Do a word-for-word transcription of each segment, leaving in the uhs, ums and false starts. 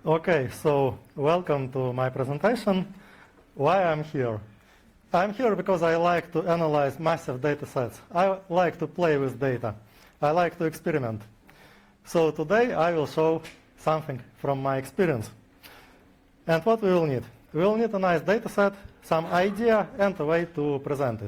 Okay, so welcome to my presentation. Why I'm here? I'm here because I like to analyze massive data sets. I like to play with data. I like to experiment. So today I will show something from my experience. And what we will need? We will need a nice data set, some idea, and a way to present it.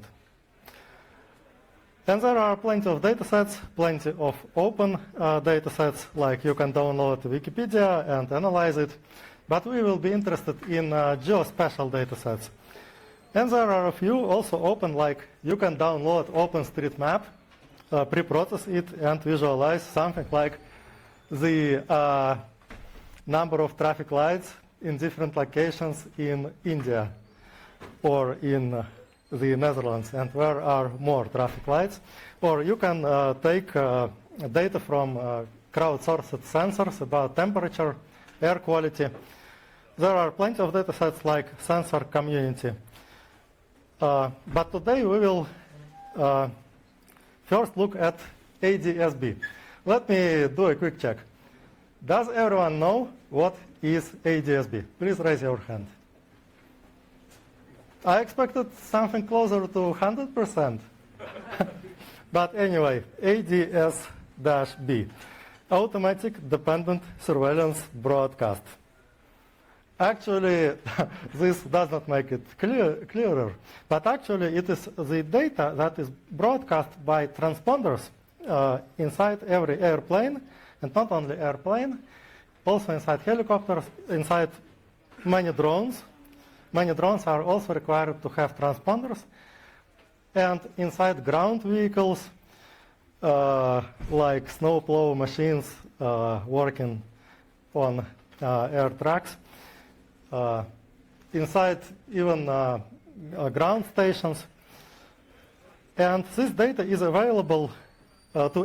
And there are plenty of data sets, plenty of open uh, data sets, like you can download Wikipedia and analyze it. But we will be interested in uh, geospatial data sets. And there are a few also open, like you can download OpenStreetMap, uh, pre-process it, and visualize something like the uh, number of traffic lights in different locations in India or in uh, the Netherlands, and where are more traffic lights. Or you can uh, take uh, data from uh, crowdsourced sensors about temperature, air quality. There are plenty of data sets like sensor community. Uh, but today we will uh, first look at A D S B. Let me do a quick check. Does everyone know what is A D S B? Please raise your hand. I expected something closer to one hundred percent. But anyway, A D S B, Automatic Dependent Surveillance Broadcast. Actually, this does not make it clear, clearer, but actually it is the data that is broadcast by transponders uh, inside every airplane, and not only airplane, also inside helicopters, inside many drones. Many drones are also required to have transponders, and inside ground vehicles, uh, like snowplow machines uh, working on uh, air tracks, uh, inside even uh, uh, ground stations. And this data is available uh, to